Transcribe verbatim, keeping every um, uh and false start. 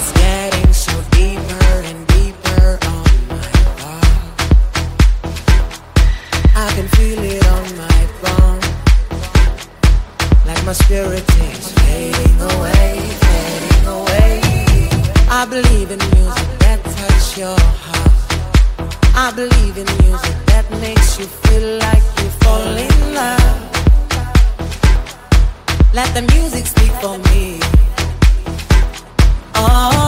It's getting so deeper and deeper on my heart. I can feel it on my bones, like my spirit is fading away, fading away. I believe in music that touch your heart. I believe in music that makes you feel like you fall in love. Let the music speak for me. Oh.